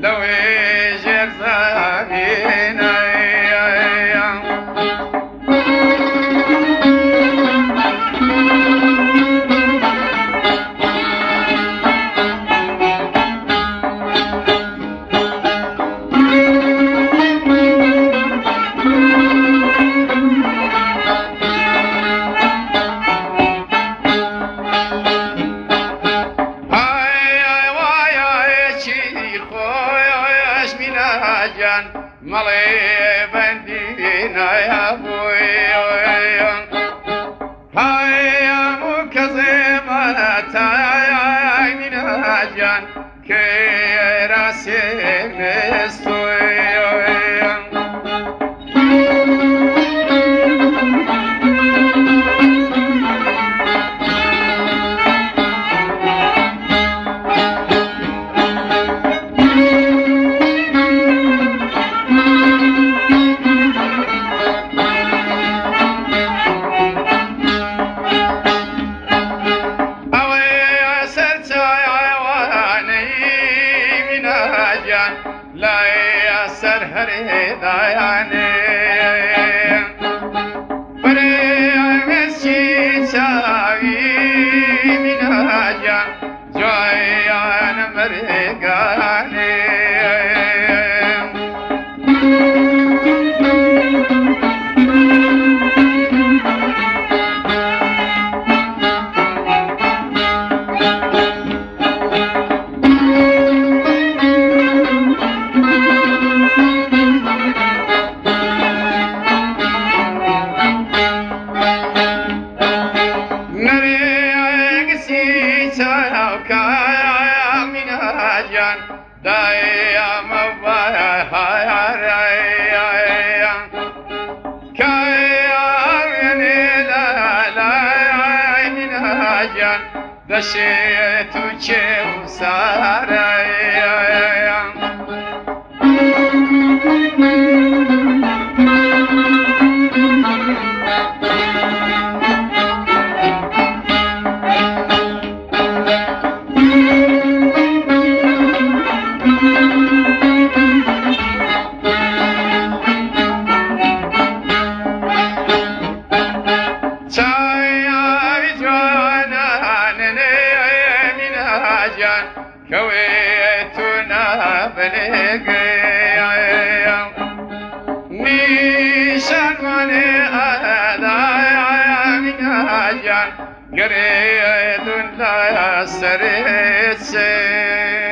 لو يجر زابينا مالي بندينا يا بوي هاي يا مكذبة تاي من هجان كي راسي نستوي لا يسر هريداني بري مسجد ساوي من هجا جايان مرقاني دايا مبايا هاي كايا لا من هاجان دشيت وشيو ساراي كويتنا بلقيا نيشان ولي أهلا من هجان قريت لا سريت